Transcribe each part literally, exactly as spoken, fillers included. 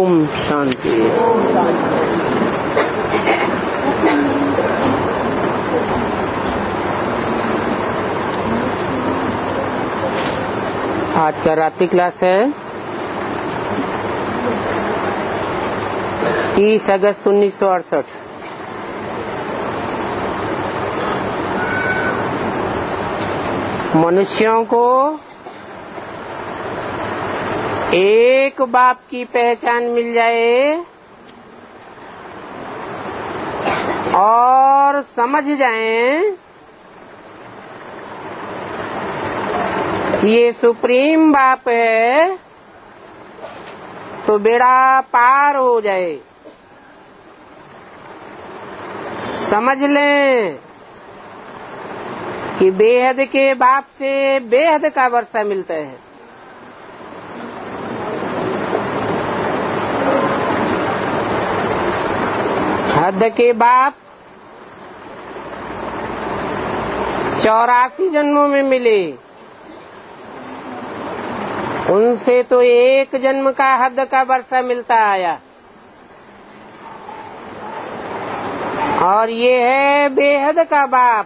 ओम शांति। आज का रात्रि क्लास है तीस अगस्त उन्नीस सौ अड़सठ। मनुष्यों को एक बाप की पहचान मिल जाए और समझ जाएं ये सुप्रीम बाप है तो बेड़ा पार हो जाए। समझ लें कि बेहद के बाप से बेहद का वर्षा मिलता है। हद के बाप चौरासी जन्मों में मिले, उनसे तो एक जन्म का हद का वर्षा मिलता आया। और ये है बेहद का बाप,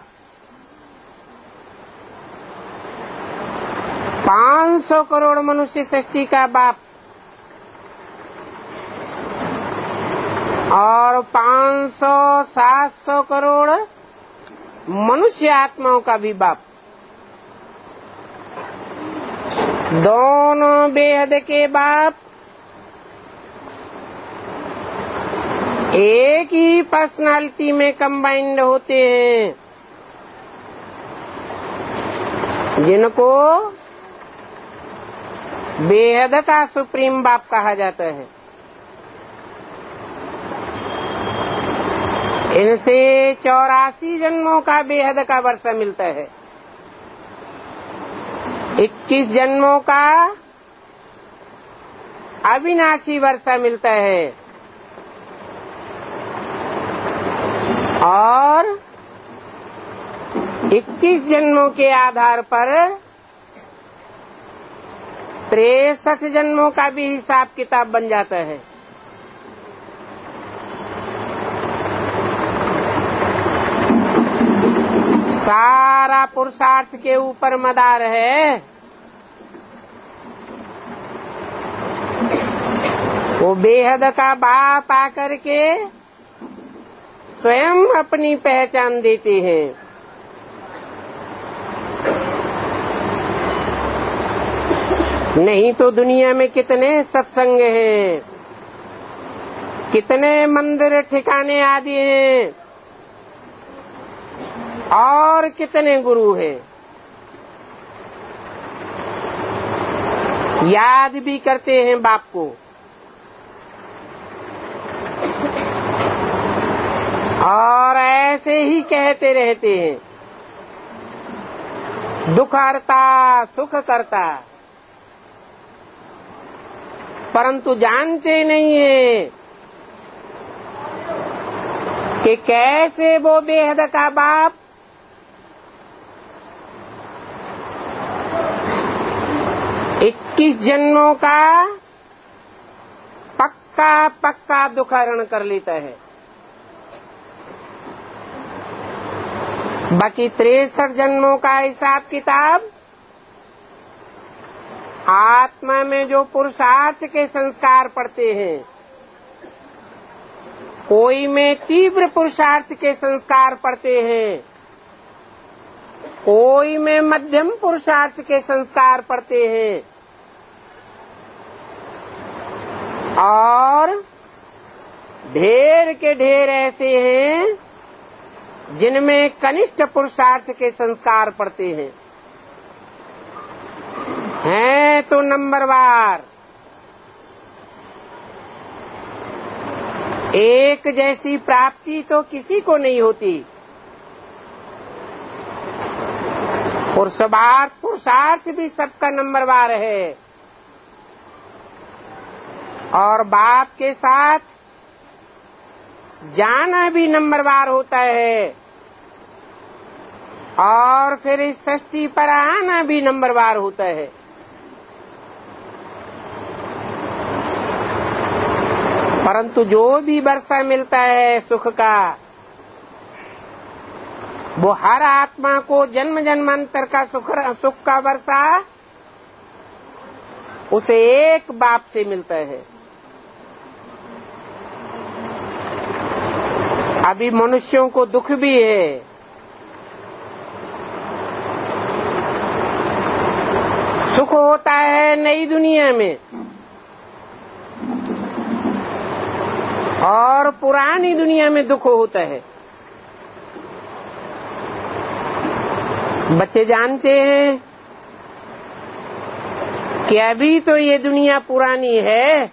पाँच सौ करोड़ मनुष्य सृष्टि का बाप और पाँच सौ सात सौ करोड़ मनुष्य आत्माओं का भी बाप। दोनों बेहद के बाप एक ही पर्सनालिटी में कंबाइंड होते हैं, जिनको बेहद का सुप्रीम बाप कहा जाता है। इनसे चौरासी जन्मों का बेहद का वर्षा मिलता है, इक्कीस जन्मों का अविनाशी वर्षा मिलता है और इक्कीस जन्मों के आधार पर तिरसठ जन्मों का भी हिसाब किताब बन जाता है। सारा पुरुषार्थ के ऊपर मदार है। वो बेहद का बाप आकर के स्वयं अपनी पहचान देते हैं। नहीं तो दुनिया में कितने सत्संग हैं, कितने मंदिर ठिकाने आदि हैं और कितने गुरु हैं। याद भी करते हैं बाप को और ऐसे ही कहते रहते हैं, दुख हरता सुख करता, परंतु जानते नहीं है कि कैसे वो बेहद का बाप इक्कीस जन्मों का पक्का पक्का दुख हरण कर लेता है। बाकी तिरसठ जन्मों का हिसाब किताब आत्मा में जो पुरुषार्थ के संस्कार पड़ते हैं, कोई में तीव्र पुरुषार्थ के संस्कार पड़ते हैं, कोई में मध्यम पुरुषार्थ के संस्कार पड़ते हैं और ढेर के ढेर ऐसे हैं जिनमें कनिष्ठ पुरुषार्थ के संस्कार पड़ते हैं। हैं तो नंबरवार, एक जैसी प्राप्ति तो किसी को नहीं होती। पुरुषार्थ पुरुषार्थ भी सबका नंबरवार है और बाप के साथ जाना भी नंबरवार होता है और फिर इस सृष्टि पर आना भी नंबरवार होता है। परंतु जो भी वर्षा मिलता है सुख का, वो हर आत्मा को जन्म जन्मांतर का सुख सुख का वर्षा उसे एक बाप से मिलता है। अभी मनुष्यों को दुख भी है, सुख होता है नई दुनिया में और पुरानी दुनिया में दुख होता है। बच्चे जानते हैं कि अभी तो ये दुनिया पुरानी है,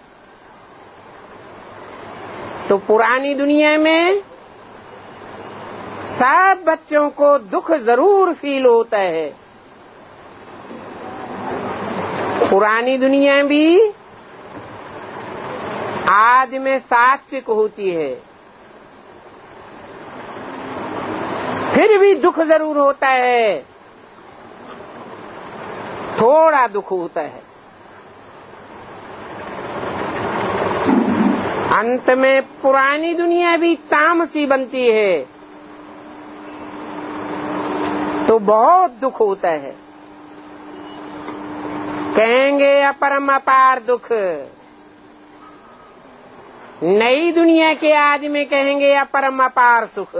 तो पुरानी दुनिया में सब बच्चों को दुख जरूर फील होता है। पुरानी दुनिया भी आदि में सात्विक होती है, फिर भी दुख जरूर होता है, थोड़ा दुख होता है। अंत में पुरानी दुनिया भी तामसी बनती है, तो बहुत दुख होता है। कहेंगे अपरम अपार दुख। नई दुनिया के आदमी कहेंगे अपरम अपार सुख।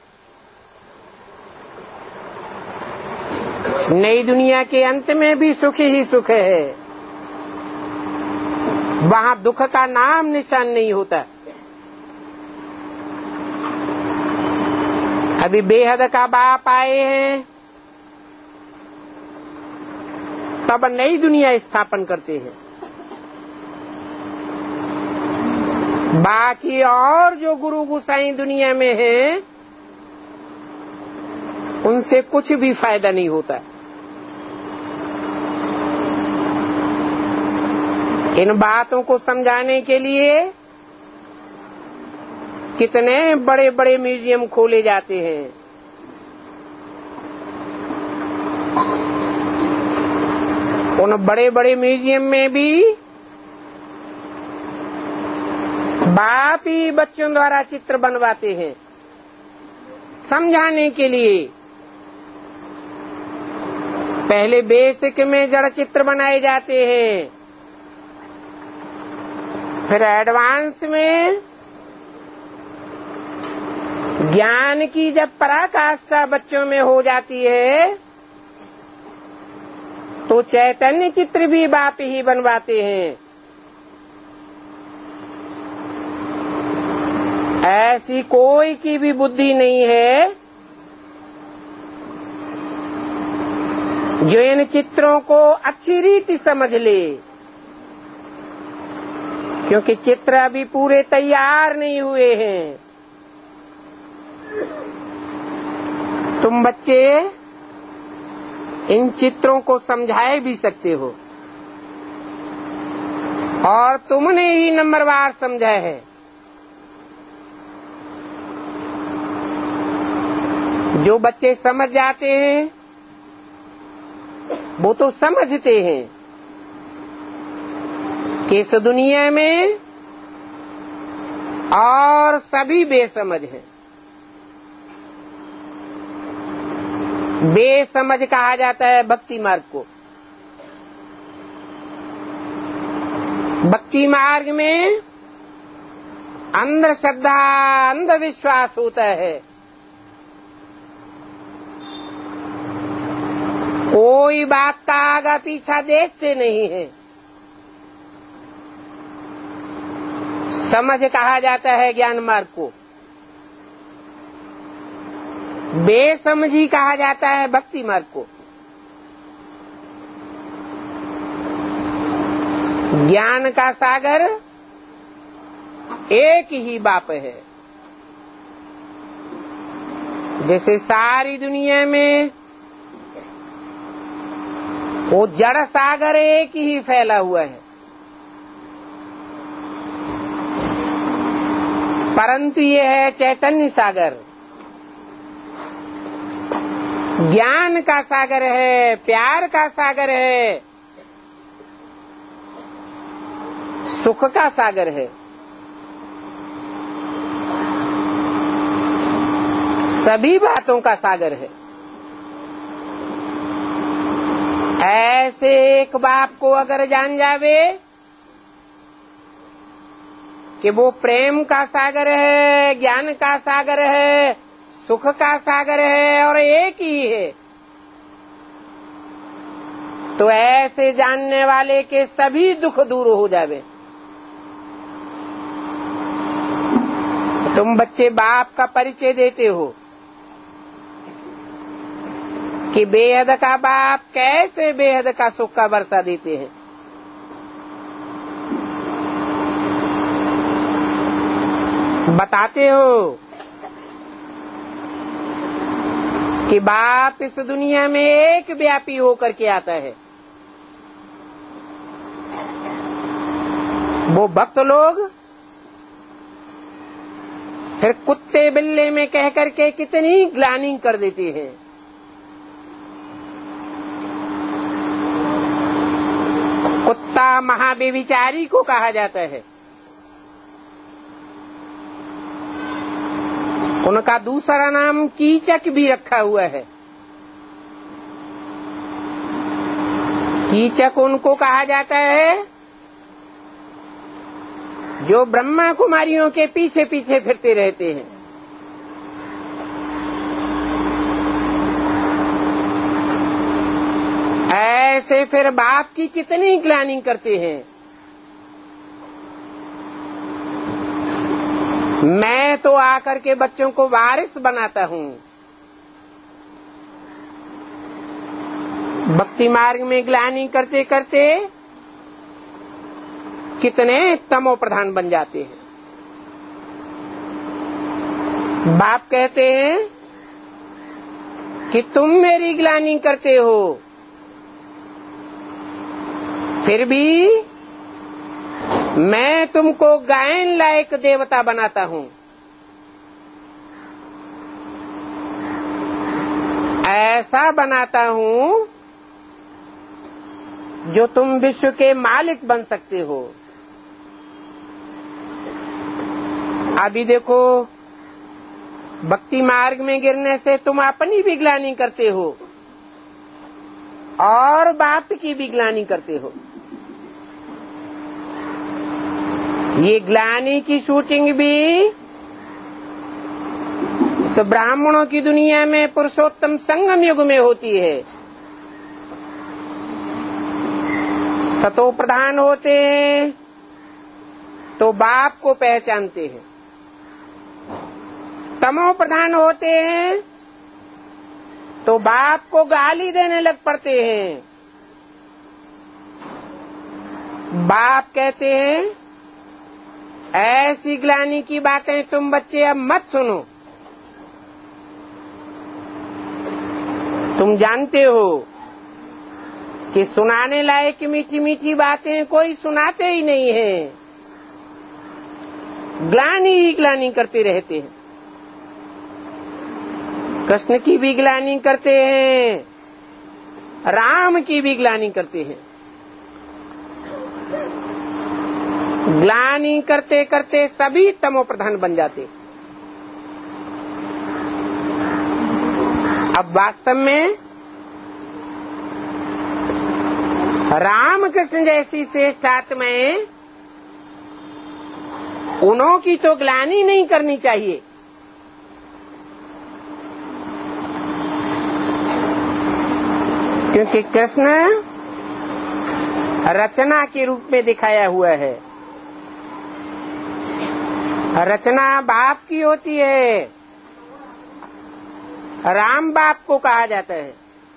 नई दुनिया के अंत में भी सुख ही सुख है, वहां दुख का नाम निशान नहीं होता। अभी बेहद का बाप आए हैं, तब नई दुनिया स्थापन करते हैं। बाकी और जो गुरु गुसाई दुनिया में हैं, उनसे कुछ भी फायदा नहीं होता। इन बातों को समझाने के लिए कितने बड़े बड़े म्यूजियम खोले जाते हैं। उन बड़े बड़े म्यूजियम में भी बाप ही बच्चों द्वारा चित्र बनवाते हैं समझाने के लिए। पहले बेसिक में जड़ चित्र बनाए जाते हैं, फिर एडवांस में ज्ञान की जब पराकाष्ठा बच्चों में हो जाती है, तो चैतन्य चित्र भी बाप ही बनवाते हैं। ऐसी कोई की भी बुद्धि नहीं है जो इन चित्रों को अच्छी रीति समझ ले, क्योंकि चित्र अभी पूरे तैयार नहीं हुए हैं। तुम बच्चे इन चित्रों को समझाए भी सकते हो, और तुमने ही नंबरवार समझा है। जो बच्चे समझ जाते हैं वो तो समझते हैं कि इस दुनिया में और सभी बेसमझ हैं। बेसमझ कहा जाता है भक्ति मार्ग को। भक्ति मार्ग में अंधश्रद्धा, अंधविश्वास होता है। कोई बात का आगा पीछा देखते नहीं है। समझ कहा जाता है ज्ञान मार्ग को। बेसमझी कहा जाता है भक्ति मार्ग को। ज्ञान का सागर एक ही बाप है। जैसे सारी दुनिया में वो जड़ सागर एक ही फैला हुआ है, परंतु ये है चैतन्य सागर, ज्ञान का सागर है, प्यार का सागर है, सुख का सागर है। सभी बातों का सागर है। ऐसे एक बाप को अगर जान जावे कि वो प्रेम का सागर है, ज्ञान का सागर है, सुख का सागर है और एक ही है, तो ऐसे जानने वाले के सभी दुख दूर हो जावे। तुम बच्चे बाप का परिचय देते हो कि बेहद का बाप कैसे बेहद का सुख का वर्षा देते हैं। बताते हो कि बाप इस दुनिया में एक व्यापी होकर के आता है। वो भक्त लोग फिर कुत्ते बिल्ले में कह करके कितनी ग्लानि कर देती हैं। कुत्ता महाव्यभिचारी को कहा जाता है। उनका दूसरा नाम कीचक भी रखा हुआ है। कीचक उनको कहा जाता है जो ब्रह्मा कुमारियों के पीछे पीछे फिरते रहते हैं। ऐसे फिर बाप की कितनी ग्लानि करते हैं। मैं तो आकर के बच्चों को वारिस बनाता हूँ। भक्ति मार्ग में ग्लानि करते करते कितने तमो प्रधान बन जाते हैं। बाप कहते हैं कि तुम मेरी ग्लानि करते हो, फिर भी मैं तुमको गायन लायक देवता बनाता हूँ। ऐसा बनाता हूँ जो तुम विश्व के मालिक बन सकते हो। अभी देखो, भक्ति मार्ग में गिरने से तुम अपनी भी ग्लानि करते हो और बाप की भी ग्लानि करते हो। ये ग्लानि की शूटिंग भी इस ब्राह्मणों की दुनिया में पुरुषोत्तम संगम युग में होती है। सतो प्रधान होते हैं तो बाप को पहचानते हैं, तमो प्रधान होते हैं तो बाप को गाली देने लग पड़ते हैं। बाप कहते हैं ऐसी ग्लानि की बातें तुम बच्चे अब मत सुनो। तुम जानते हो कि सुनाने लायक मीठी मीठी बातें कोई सुनाते ही नहीं है, ग्लानि ही ग्लानि करते रहते हैं। कृष्ण की भी ग्लानि करते हैं, राम की भी ग्लानि करते हैं। ग्लानि करते करते सभी तमो प्रधान बन जाते। अब वास्तव में राम कृष्ण जैसी श्रेष्ठ आत्माएं, उन्हों की तो ग्लानि नहीं करनी चाहिए। क्योंकि कृष्ण रचना के रूप में दिखाया हुआ है। रचना बाप की होती है, राम बाप को कहा जाता है।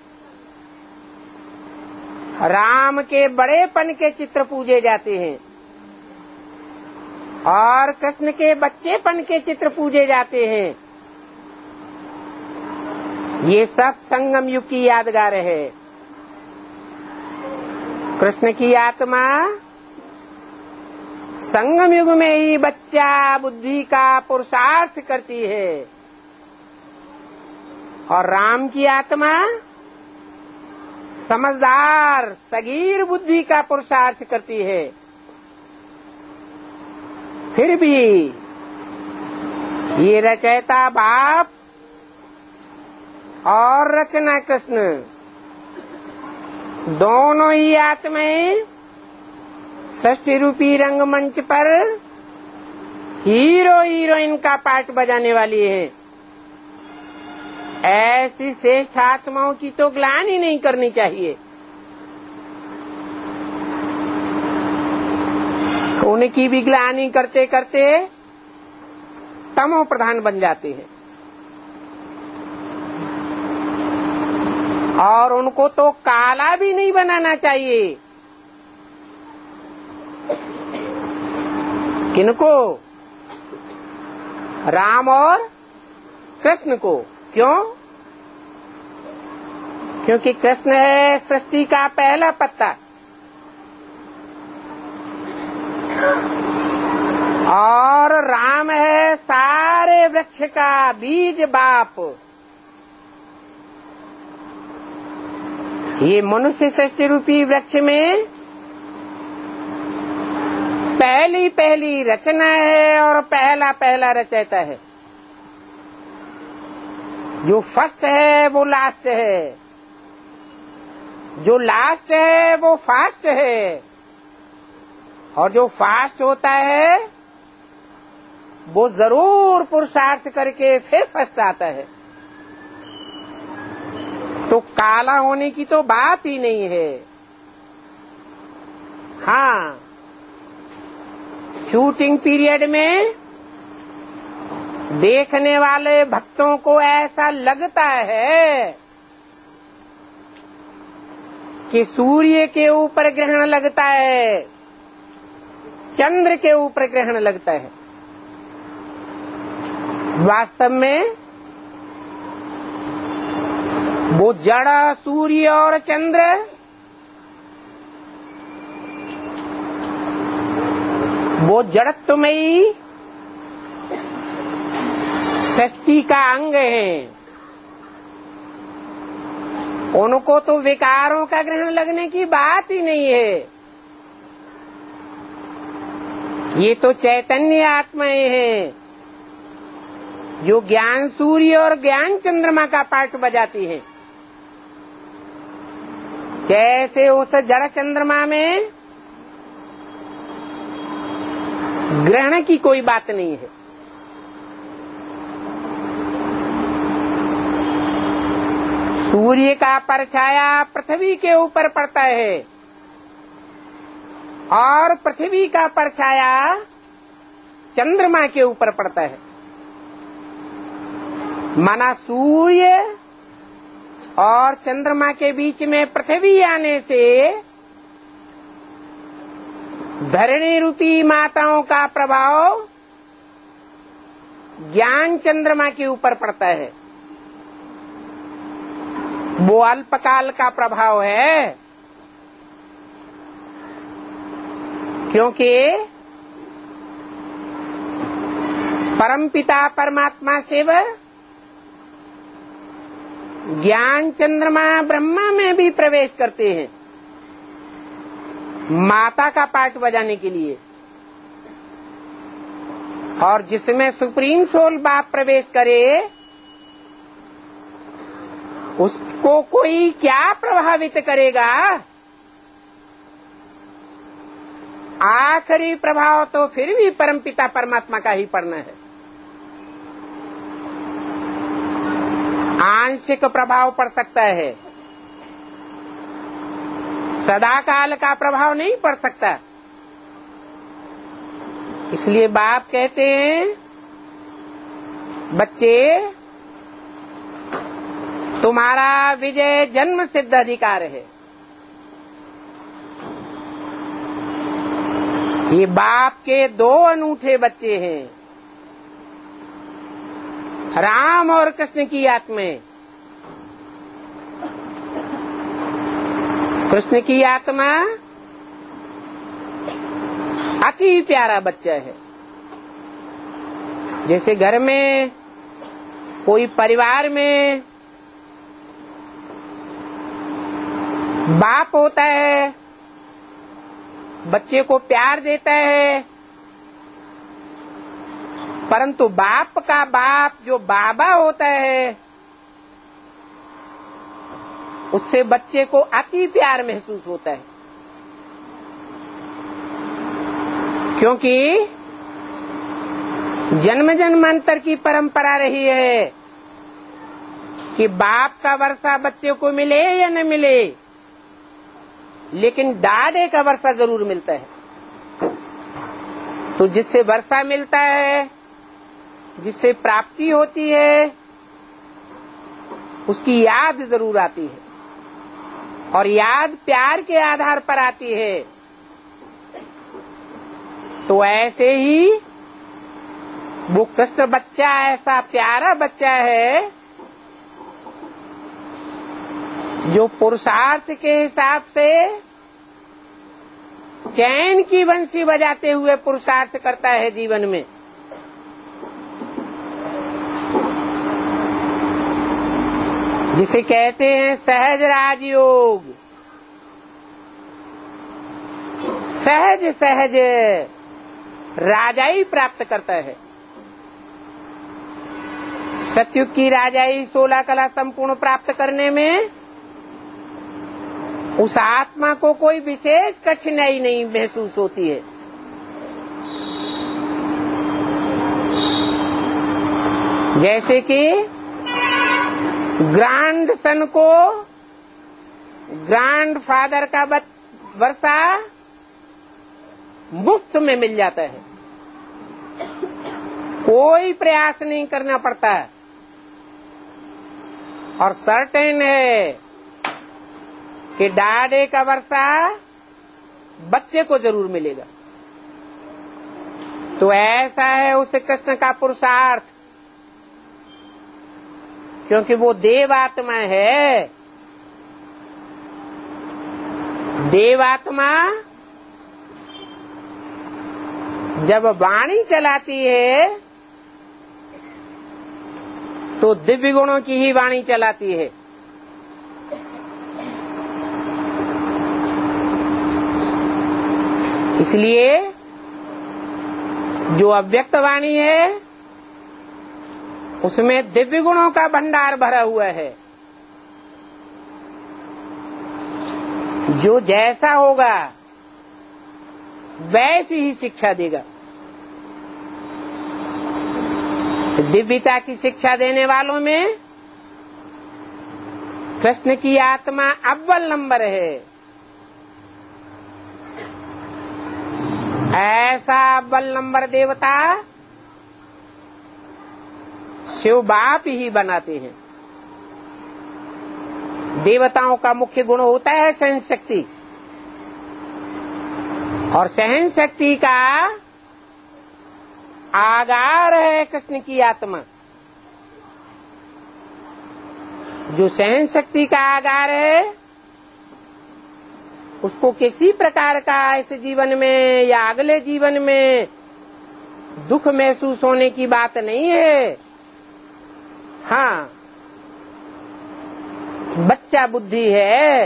राम के बड़ेपन के चित्र पूजे जाते हैं और कृष्ण के बच्चेपन के चित्र पूजे जाते हैं। ये सब संगम युग की यादगार है। कृष्ण की आत्मा संगम युग में ही बच्चा बुद्धि का पुरुषार्थ करती है और राम की आत्मा समझदार सगीर बुद्धि का पुरुषार्थ करती है। फिर भी ये रचयिता बाप और रचना कृष्ण, दोनों ही आत्माएं सृष्टि रूपी रंगमंच पर हीरो हीरोइन का पार्ट बजाने वाली है। ऐसी श्रेष्ठ आत्माओं की तो ग्लानि नहीं करनी चाहिए। उनकी भी ग्लानि करते करते तमो प्रधान बन जाते हैं और उनको तो काला भी नहीं बनाना चाहिए। किनको? राम और कृष्ण को। क्यों? क्योंकि कृष्ण है सृष्टि का पहला पत्ता और राम है सारे वृक्ष का बीज बाप। ये मनुष्य सृष्टि रूपी वृक्ष में पहली पहली रचना है और पहला पहला रचयिता है। जो फर्स्ट है वो लास्ट है, जो लास्ट है वो फास्ट है, और जो फास्ट होता है वो जरूर पुरुषार्थ करके फिर फर्स्ट आता है। तो काला होने की तो बात ही नहीं है। हाँ, शूटिंग पीरियड में देखने वाले भक्तों को ऐसा लगता है कि सूर्य के ऊपर ग्रहण लगता है, चंद्र के ऊपर ग्रहण लगता है। वास्तव में वो जड़ सूर्य और चंद्र वो जड़त्वमयी सृष्टि का अंग है। उनको तो विकारों का ग्रहण लगने की बात ही नहीं है। ये तो चैतन्य आत्माएं हैं जो ज्ञान सूर्य और ज्ञान चंद्रमा का पार्ट बजाती हैं। जैसे उस जड़ चंद्रमा में ग्रहण की कोई बात नहीं है। सूर्य का परछाया पृथ्वी के ऊपर पड़ता है और पृथ्वी का परछाया चंद्रमा के ऊपर पड़ता है। माना सूर्य और चंद्रमा के बीच में पृथ्वी आने से धरणी रूपी माताओं का प्रभाव ज्ञान चंद्रमा के ऊपर पड़ता है। वो अल्पकाल का प्रभाव है, क्योंकि परमपिता परमात्मा शिव ज्ञान चंद्रमा ब्रह्मा में भी प्रवेश करते हैं माता का पार्ट बजाने के लिए, और जिसमें सुप्रीम सोल बाप प्रवेश करे उसको कोई क्या प्रभावित करेगा? आखिरी प्रभाव तो फिर भी परमपिता परमात्मा का ही पड़ना है। आंशिक प्रभाव पड़ सकता है, सदा काल का प्रभाव नहीं पड़ सकता। इसलिए बाप कहते हैं, बच्चे तुम्हारा विजय जन्म सिद्ध अधिकार है। ये बाप के दो अनूठे बच्चे हैं, राम और कृष्ण की आत्माएं। कृष्ण की आत्मा अति प्यारा बच्चा है। जैसे घर में कोई परिवार में बाप होता है, बच्चे को प्यार देता है, परंतु बाप का बाप जो बाबा होता है उससे बच्चे को अति प्यार महसूस होता है, क्योंकि जन्म जन्मांतर की परंपरा रही है कि बाप का वर्षा बच्चे को मिले या न मिले, लेकिन दादे का वर्षा जरूर मिलता है। तो जिससे वर्षा मिलता है, जिससे प्राप्ति होती है, उसकी याद जरूर आती है, और याद प्यार के आधार पर आती है। तो ऐसे ही वो कृष्ण बच्चा ऐसा प्यारा बच्चा है जो पुरुषार्थ के हिसाब से चैन की बंसी बजाते हुए पुरुषार्थ करता है जीवन में। जिसे कहते हैं सहज राजयोग। सहज सहज राजाई प्राप्त करता है। सतयुग की राजाई सोलह कला संपूर्ण प्राप्त करने में उस आत्मा को कोई विशेष कठिनाई नहीं महसूस होती है। जैसे कि ग्रैंड सन को ग्रैंड फादर का वर्षा मुफ्त में मिल जाता है, कोई प्रयास नहीं करना पड़ता है, और सर्टेन है कि डाडे का वर्षा बच्चे को जरूर मिलेगा। तो ऐसा है उस कृष्ण का पुरुषार्थ, क्योंकि वो देवात्मा है। देवात्मा जब वाणी चलाती है तो दिव्य गुणों की ही वाणी चलाती है। इसलिए जो अव्यक्त वाणी है उसमें दिव्य गुणों का भंडार भरा हुआ है। जो जैसा होगा वैसी ही शिक्षा देगा। दिव्यता की शिक्षा देने वालों में कृष्ण की आत्मा अव्वल नंबर है। ऐसा अव्वल नंबर देवता शिव बाप ही बनाते हैं। देवताओं का मुख्य गुण होता है सहन शक्ति, और सहन शक्ति का आगार है कृष्ण की आत्मा। जो सहन शक्ति का आगार है उसको किसी प्रकार का इस जीवन में या अगले जीवन में दुख महसूस होने की बात नहीं है। हाँ, बच्चा बुद्धि है,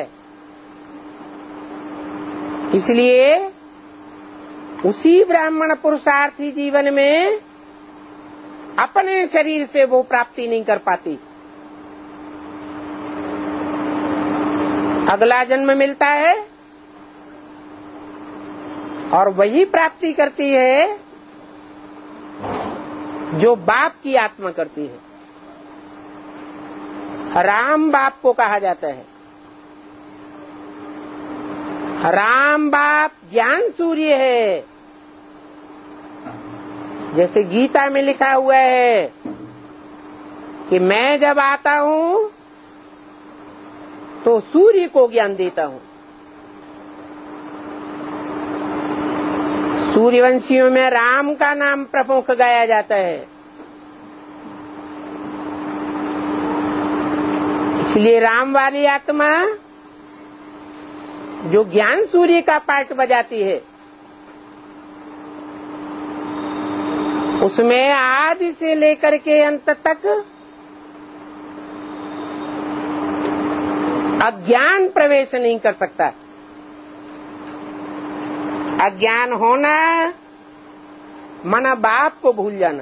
इसलिए उसी ब्राह्मण पुरुषार्थी जीवन में अपने शरीर से वो प्राप्ति नहीं कर पाती। अगला जन्म मिलता है और वही प्राप्ति करती है जो बाप की आत्मा करती है। राम बाप को कहा जाता है। राम बाप ज्ञान सूर्य है। जैसे गीता में लिखा हुआ है कि मैं जब आता हूं तो सूर्य को ज्ञान देता हूं। सूर्यवंशियों में राम का नाम प्रमुख गाया जाता है। इसलिए राम वाली आत्मा जो ज्ञान सूर्य का पार्ट बजाती है, उसमें आदि से लेकर के अंत तक अज्ञान प्रवेश नहीं कर सकता। अज्ञान होना मना बाप को भूल जाना,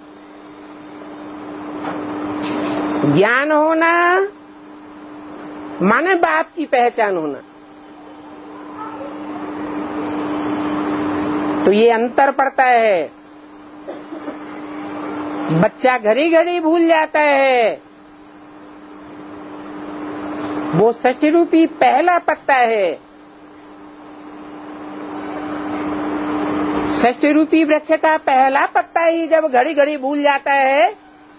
ज्ञान होना माने बाप की पहचान होना। तो ये अंतर पड़ता है। बच्चा घड़ी घड़ी भूल जाता है, वो षष्ठी रूपी पहला पत्ता है। षष्ठी रूपी वृक्ष का पहला पत्ता ही जब घड़ी घड़ी भूल जाता है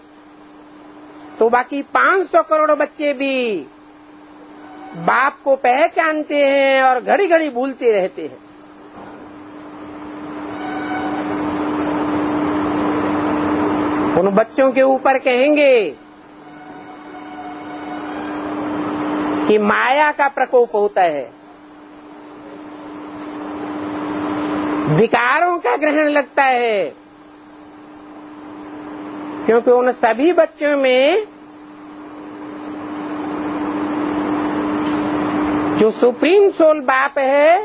तो बाकी पांच सौ करोड़ बच्चे भी बाप को पहचानते हैं और घड़ी घड़ी भूलते रहते हैं। उन बच्चों के ऊपर कहेंगे कि माया का प्रकोप होता है, विकारों का ग्रहण लगता है, क्योंकि उन सभी बच्चों में जो सुप्रीम सोल बाप है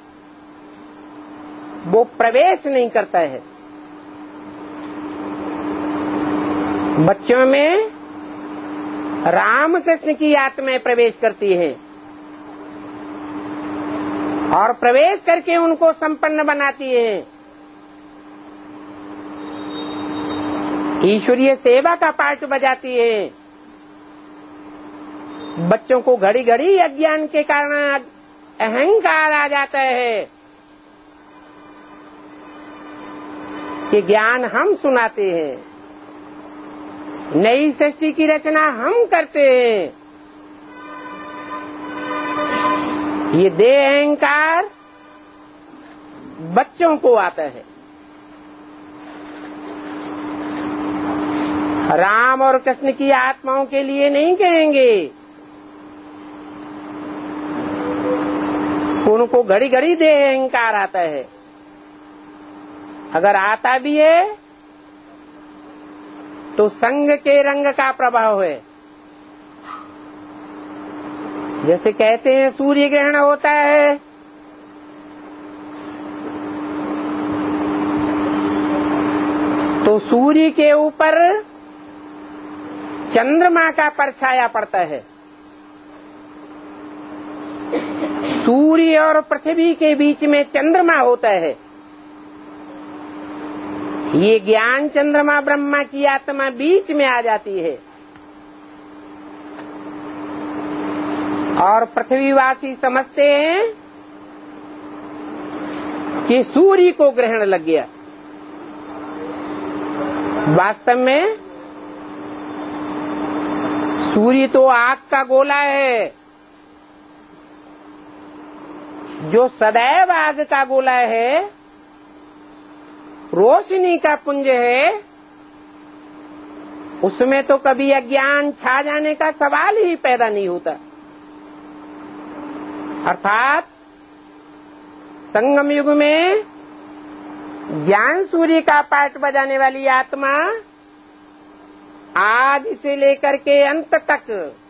वो प्रवेश नहीं करता है। बच्चों में राम कृष्ण की आत्माएं प्रवेश करती है और प्रवेश करके उनको संपन्न बनाती है। ईश्वरीय सेवा का पाठ बजाती है। बच्चों को घड़ी घड़ी अज्ञान के कारण अहंकार आ जाता है कि ज्ञान हम सुनाते हैं, नई सृष्टि की रचना हम करते हैं। ये देह अहंकार बच्चों को आता है। राम और कृष्ण की आत्माओं के लिए नहीं कहेंगे। उनको घड़ी घड़ी देह अहंकार आता है। अगर आता भी है तो संग के रंग का प्रभाव है। जैसे कहते हैं सूर्य ग्रहण होता है तो सूर्य के ऊपर चंद्रमा का परछाया पड़ता है। सूर्य और पृथ्वी के बीच में चंद्रमा होता है। ये ज्ञान चंद्रमा ब्रह्मा की आत्मा बीच में आ जाती है और पृथ्वीवासी समझते हैं कि सूर्य को ग्रहण लग गया। वास्तव में सूर्य तो आग का गोला है जो सदैव आग का गोला है, रोशनी का पुंज है। उसमें तो कभी अज्ञान छा जाने का सवाल ही पैदा नहीं होता। अर्थात संगम युग में ज्ञान सूर्य का पाठ बजाने वाली आत्मा आज से लेकर के अंत तक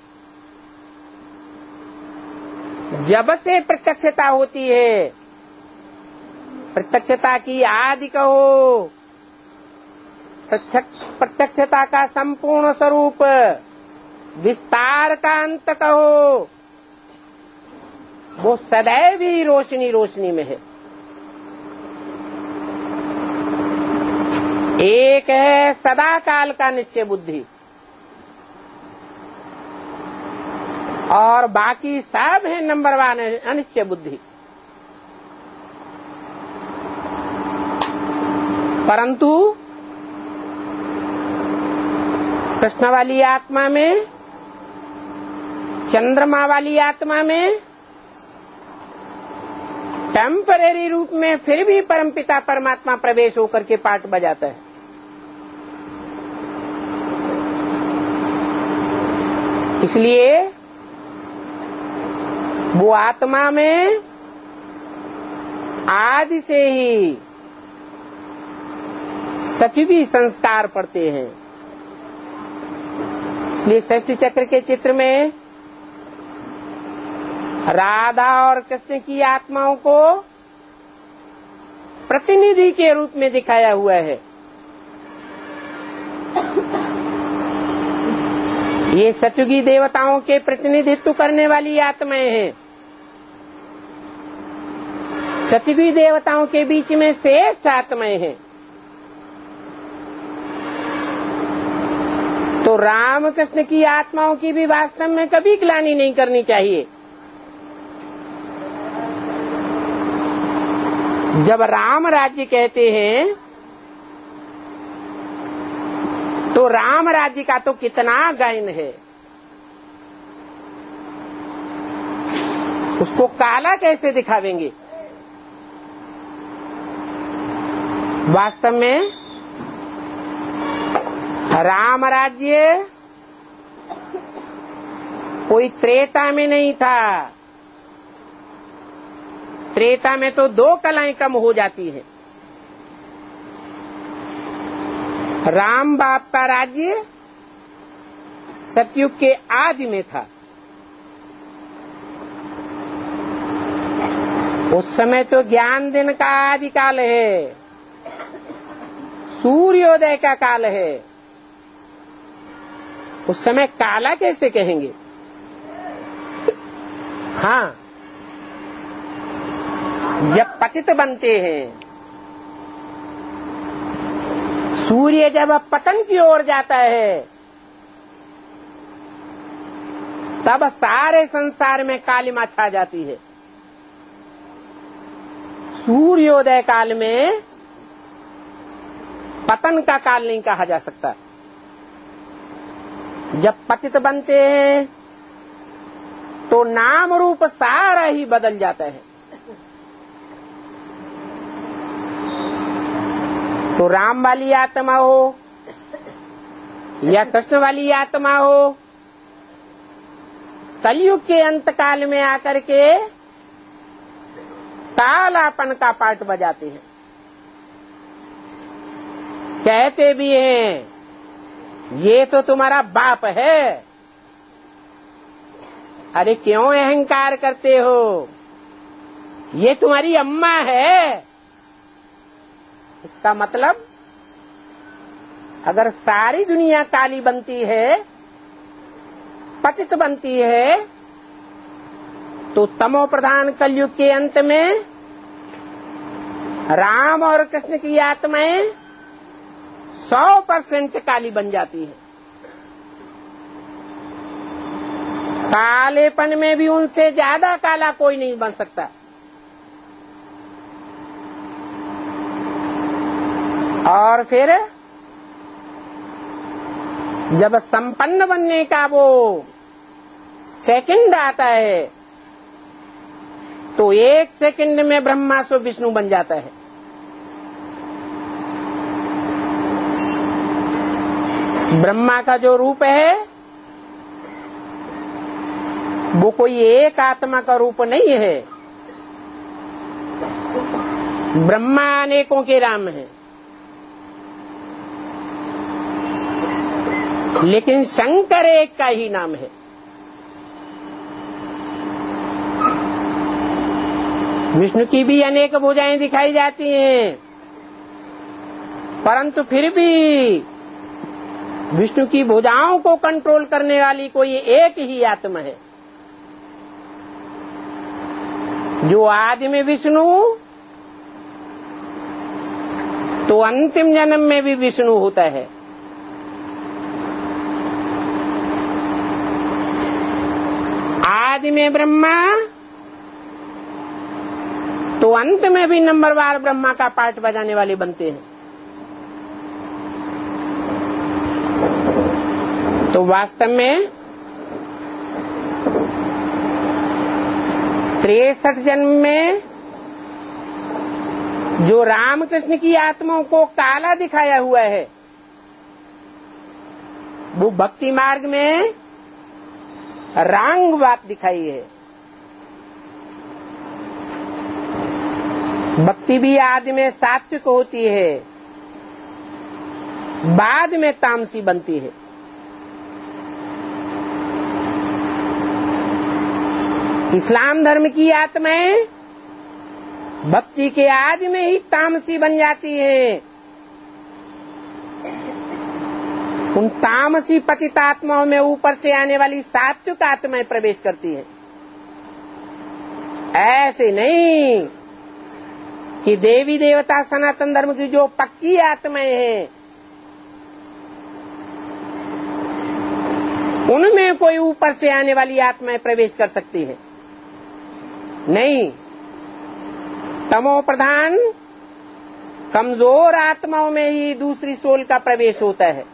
जब से प्रत्यक्षता होती है, प्रत्यक्षता की आदि कहो, प्रत्यक्षता का संपूर्ण स्वरूप, विस्तार का अंत कहो, वो सदैव ही रोशनी रोशनी में है। एक है सदा काल का निश्चय बुद्धि और बाकी सब है नंबर वन अनिश्चय बुद्धि। परंतु कृष्ण वाली आत्मा में, चंद्रमा वाली आत्मा में टेम्परेरी रूप में फिर भी परमपिता परमात्मा प्रवेश होकर के पाठ बजाता है। इसलिए वो आत्मा में आदि से ही सचिवी संस्कार पड़ते हैं। इसलिए षष्ठी चक्र के चित्र में राधा और कृष्ण की आत्माओं को प्रतिनिधि के रूप में दिखाया हुआ है ये सतयुगी देवताओं के प्रतिनिधित्व करने वाली आत्माएं हैं। सतयुगी देवताओं के बीच में श्रेष्ठ आत्माएं हैं। तो रामकृष्ण की आत्माओं की भी वास्तव में कभी ग्लानि नहीं करनी चाहिए। जब राम राज्य कहते हैं तो राम राज्य का तो कितना गायन है, उसको काला कैसे दिखावेंगे। वास्तव में राम राज्य कोई त्रेता में नहीं था। त्रेता में तो दो कलाएं कम हो जाती है। राम बाप का राज्य सतयुग के आदि में था। उस समय तो ज्ञान दिन का आदि काल है, सूर्योदय का काल है। उस समय काला कैसे कहेंगे। हाँ, जब पतित बनते हैं, सूर्य जब पतन की ओर जाता है, तब सारे संसार में कालिमा छा जाती है। सूर्योदय काल में पतन का काल नहीं कहा जा सकता। जब पतित बनते हैं तो नाम रूप सारा ही बदल जाता है। तो राम वाली आत्मा हो या कृष्ण वाली आत्मा हो, कलयुग के अंत काल में आकर के कालापन का पाठ बजाते हैं। कहते भी हैं ये तो तुम्हारा बाप है। अरे क्यों अहंकार करते हो, ये तुम्हारी अम्मा है। इसका मतलब अगर सारी दुनिया काली बनती है, पतित बनती है, तो तमो प्रधान कलयुग के अंत में राम और कृष्ण की आत्माएं सौ परसेंट काली बन जाती है। कालेपन में भी उनसे ज्यादा काला कोई नहीं बन सकता। और फिर जब संपन्न बनने का वो सेकंड आता है, तो एक सेकंड में ब्रह्मा सो विष्णु बन जाता है। ब्रह्मा का जो रूप है वो कोई एक आत्मा का रूप नहीं है। ब्रह्मा अनेकों के राम है, लेकिन शंकर एक का ही नाम है। विष्णु की भी अनेक भुजाएं दिखाई जाती हैं, परंतु फिर भी विष्णु की भुजाओं को कंट्रोल करने वाली कोई एक ही आत्मा है, जो आदि में विष्णु तो अंतिम जन्म में भी विष्णु होता है। आदि में ब्रह्मा तो अंत में भी नंबरवार ब्रह्मा का पाठ बजाने वाले बनते हैं। तो वास्तव में तिरसठ जन्म में जो रामकृष्ण की आत्माओं को काला दिखाया हुआ है, वो भक्ति मार्ग में रांग बात दिखाई है। भक्ति भी आदि में सात्विक होती है, बाद में तामसी बनती है। इस्लाम धर्म की आत्माएं भक्ति के आदि में ही तामसी बन जाती है। उन तामसी पतित आत्माओं में ऊपर से आने वाली सात्विक आत्माएं प्रवेश करती हैं। ऐसे नहीं कि देवी देवता सनातन धर्म की जो पक्की आत्माएं हैं उनमें कोई ऊपर से आने वाली आत्माएं प्रवेश कर सकती है। नहीं, तमो प्रधान कमजोर आत्माओं में ही दूसरी सोल का प्रवेश होता है।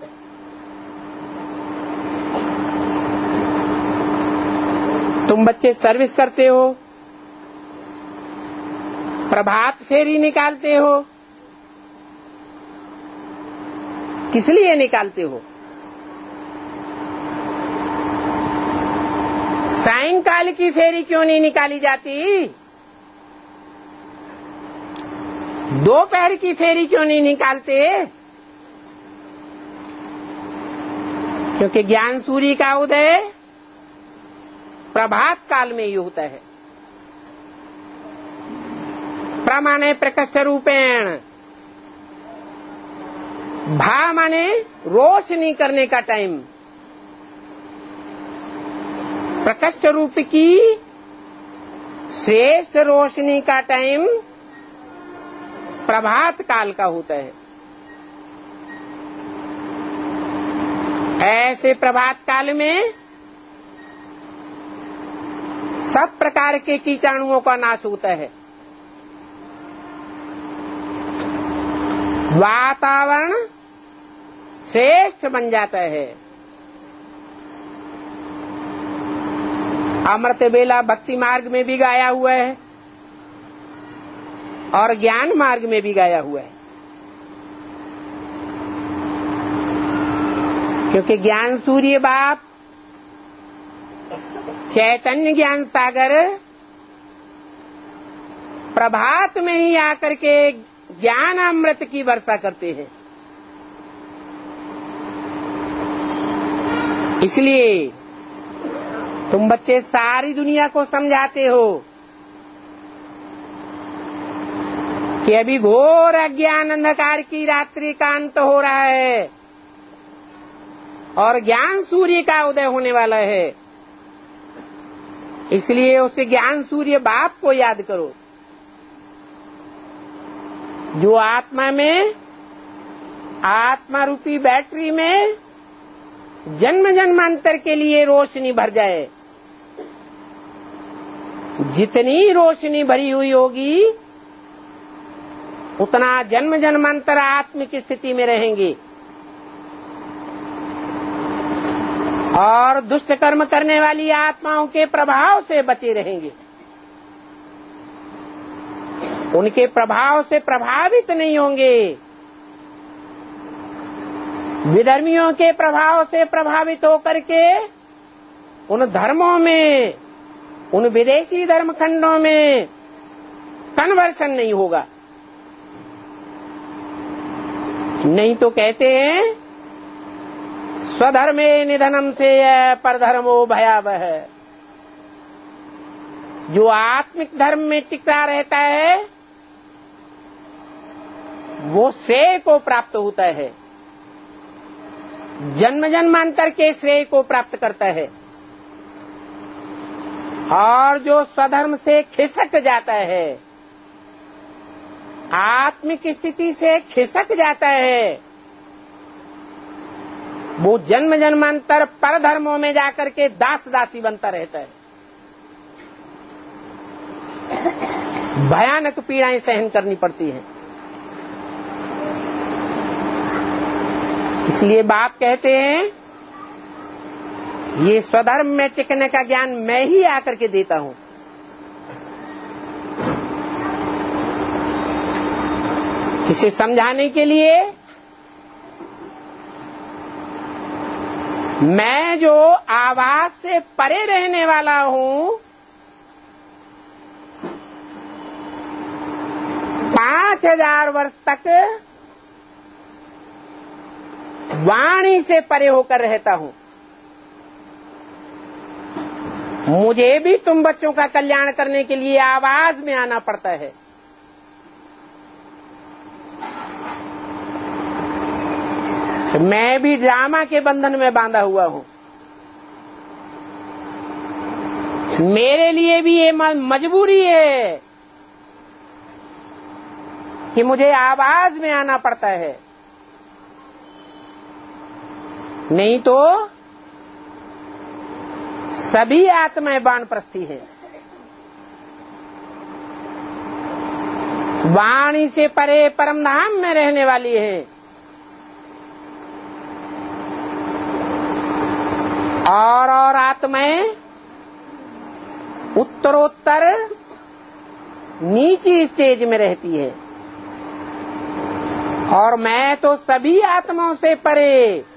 तुम बच्चे सर्विस करते हो, प्रभात फेरी निकालते हो, किस लिए निकालते हो? सायंकाल की फेरी क्यों नहीं निकाली जाती? दोपहर की फेरी क्यों नहीं निकालते? क्योंकि ज्ञान सूर्य का उदय प्रभात काल में ही होता है। प्रमाणे प्रकष्ट रूपेण, भा माने रोशनी करने का टाइम, प्रकष्ट रूप की श्रेष्ठ रोशनी का टाइम प्रभात काल का होता है। ऐसे प्रभात काल में सब प्रकार के कीटाणुओं का नाश होता है। वातावरण श्रेष्ठ बन जाता है। अमृत बेला भक्ति मार्ग में भी गाया हुआ है और ज्ञान मार्ग में भी गाया हुआ है। क्योंकि ज्ञान सूर्य बाप चैतन्य ज्ञान सागर प्रभात में ही आकर के ज्ञान अमृत की वर्षा करते हैं। इसलिए तुम बच्चे सारी दुनिया को समझाते हो कि अभी घोर अज्ञान अंधकार की रात्रि का अंत हो रहा है और ज्ञान सूर्य का उदय होने वाला है। इसलिए उसे ज्ञान सूर्य बाप को याद करो जो आत्मा में, आत्मा रूपी बैटरी में जन्म जन्मांतर के लिए रोशनी भर जाए। जितनी रोशनी भरी हुई होगी उतना जन्म जन्मांतर आत्म की स्थिति में रहेंगे और दुष्ट कर्म करने वाली आत्माओं के प्रभाव से बचे रहेंगे। उनके प्रभाव से प्रभावित नहीं होंगे। विधर्मियों के प्रभाव से प्रभावित होकर के उन धर्मों में, उन विदेशी धर्मखंडों में कन्वर्शन नहीं होगा। नहीं तो कहते हैं स्वधर्मे निधनम से परधर्मो भयावह। जो आत्मिक धर्म में टिका रहता है वो श्रेय को प्राप्त होता है, जन्म जन्मांतर के श्रेय को प्राप्त करता है। और जो स्वधर्म से खिसक जाता है, आत्मिक स्थिति से खिसक जाता है, वो जन्म जन्मांतर पर धर्मों में जाकर के दास दासी बनता रहता है। भयानक पीड़ाएं सहन करनी पड़ती हैं। इसलिए बाप कहते हैं ये स्वधर्म में टिकने का ज्ञान मैं ही आकर के देता हूं। इसे समझाने के लिए मैं जो आवाज से परे रहने वाला हूं, पांच हजार वर्ष तक वाणी से परे होकर रहता हूं। मुझे भी तुम बच्चों का कल्याण करने के लिए आवाज में आना पड़ता है। मैं भी ड्रामा के बंधन में बांधा हुआ हूं। मेरे लिए भी ये मजबूरी है कि मुझे आवाज में आना पड़ता है, नहीं तो सभी आत्माएं वानप्रस्थी है। वाणी से परे परम धाम में रहने वाली है और और आत्माएं उत्तरोत्तर नीची स्टेज में रहती है और मैं तो सभी आत्माओं से परे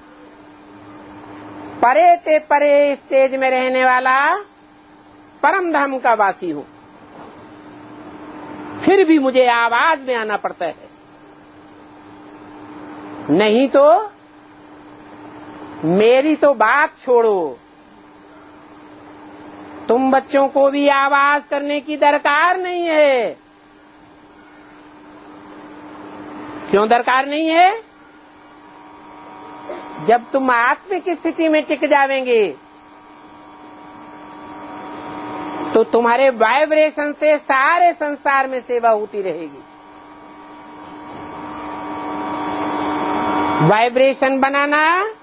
परे ते परे स्टेज में रहने वाला परम धाम का वासी हूं। फिर भी मुझे आवाज में आना पड़ता है, नहीं तो मेरी तो बात छोड़ो, तुम बच्चों को भी आवाज करने की दरकार नहीं है। क्यों दरकार नहीं है? जब तुम आत्मिक स्थिति में टिक जावेंगे तो तुम्हारे वाइब्रेशन से सारे संसार में सेवा होती रहेगी। वाइब्रेशन बनाना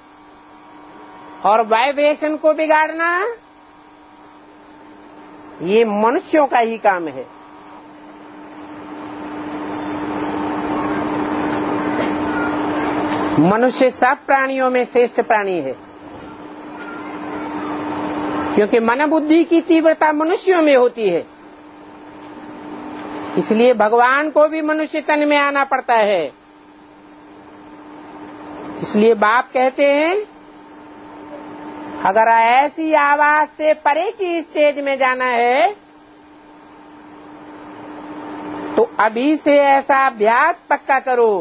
और वाइब्रेशन को बिगाड़ना ये मनुष्यों का ही काम है। मनुष्य सब प्राणियों में श्रेष्ठ प्राणी है, क्योंकि मन बुद्धि की तीव्रता मनुष्यों में होती है। इसलिए भगवान को भी मनुष्य तन में आना पड़ता है। इसलिए बाप कहते हैं, अगर ऐसी आवाज से परे की स्टेज में जाना है तो अभी से ऐसा अभ्यास पक्का करो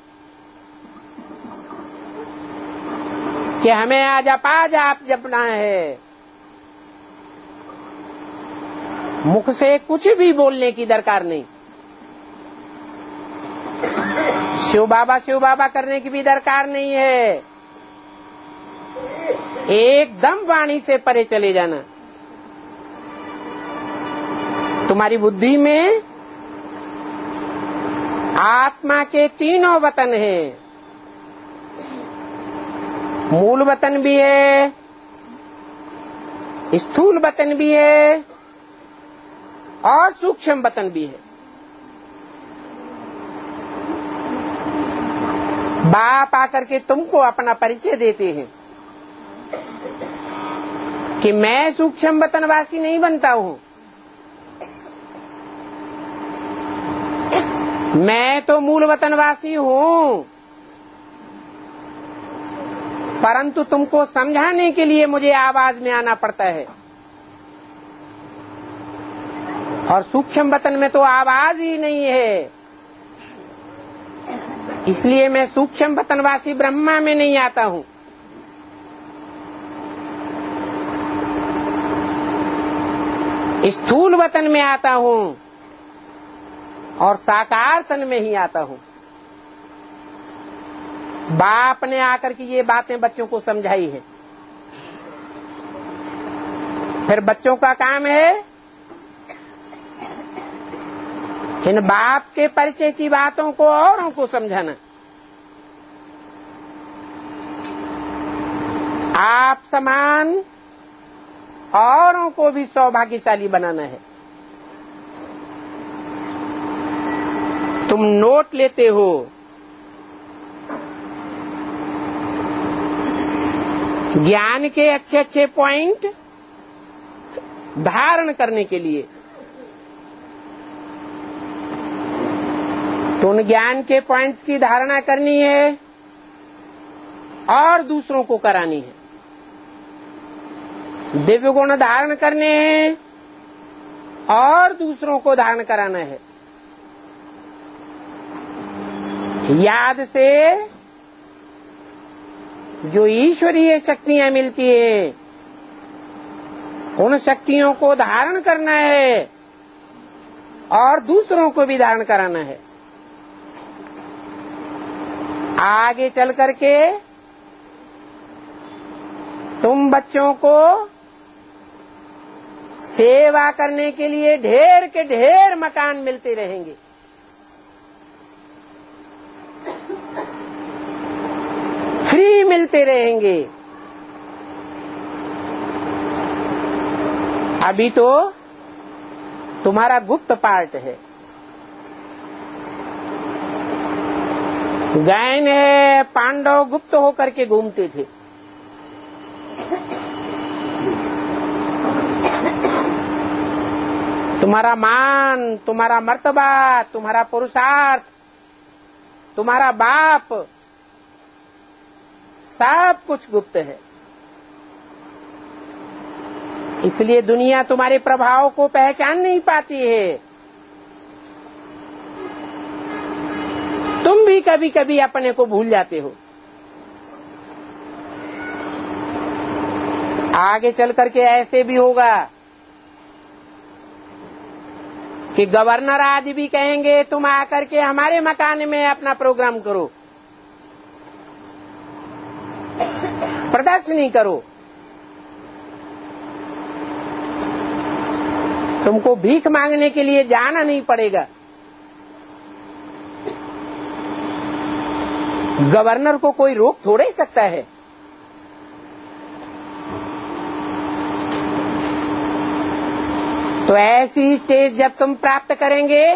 कि हमें आज अपा जाप जपना है। मुख से कुछ भी बोलने की दरकार नहीं, शिव बाबा शिव बाबा करने की भी दरकार नहीं है। एकदम वाणी से परे चले जाना। तुम्हारी बुद्धि में आत्मा के तीनों वतन हैं। मूल वतन भी है, स्थूल वतन भी है और सूक्ष्म वतन भी है। बाप आकर के तुमको अपना परिचय देते हैं कि मैं सूक्ष्म वतनवासी नहीं बनता हूं, मैं तो मूल वतनवासी हूं, परंतु तुमको समझाने के लिए मुझे आवाज में आना पड़ता है। और सूक्ष्म वतन में तो आवाज ही नहीं है, इसलिए मैं सूक्ष्म वतनवासी ब्रह्मा में नहीं आता हूं। स्थूल वतन में आता हूं और साकार तन में ही आता हूं। बाप ने आकर के ये बातें बच्चों को समझाई है। फिर बच्चों का काम है इन बाप के परिचय की बातों को औरों को समझाना। आप समान औरों को भी सौभाग्यशाली बनाना है। तुम नोट लेते हो, ज्ञान के अच्छे अच्छे पॉइंट धारण करने के लिए, तो उन ज्ञान के पॉइंट्स की धारणा करनी है और दूसरों को करानी है। दिव्य गुण धारण करने हैं और दूसरों को धारण कराना है। याद से जो ईश्वरीय शक्तियां मिलती है उन शक्तियों को धारण करना है और दूसरों को भी धारण कराना है। आगे चल करके बच्चों को सेवा करने के लिए ढेर के ढेर मकान मिलते रहेंगे। फ्री मिलते रहेंगे। अभी तो तुम्हारा गुप्त पार्ट है। गायन है, पांडव गुप्त होकर के घूमते थे। तुम्हारा मान, तुम्हारा मर्तबा, तुम्हारा पुरुषार्थ, तुम्हारा बाप, सब कुछ गुप्त है। इसलिए दुनिया तुम्हारे प्रभाव को पहचान नहीं पाती है। तुम भी कभी कभी अपने को भूल जाते हो। आगे चल करके ऐसे भी होगा कि गवर्नर आज भी कहेंगे तुम आकर के हमारे मकान में अपना प्रोग्राम करो, प्रदर्शनी करो। तुमको भीख मांगने के लिए जाना नहीं पड़ेगा। गवर्नर को कोई रोक थोड़े ही सकता है। तो ऐसी स्टेज जब तुम प्राप्त करेंगे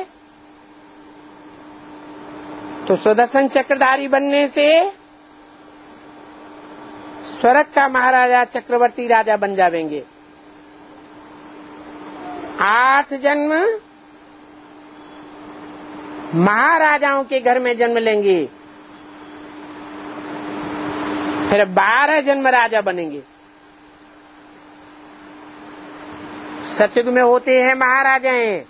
तो सुदर्शन चक्रधारी बनने से स्वर्ग का महाराजा चक्रवर्ती राजा बन जाएंगे। आठ जन्म महाराजाओं के घर में जन्म लेंगे, फिर बारह जन्म राजा बनेंगे। सतयुग में होते हैं महाराजाएं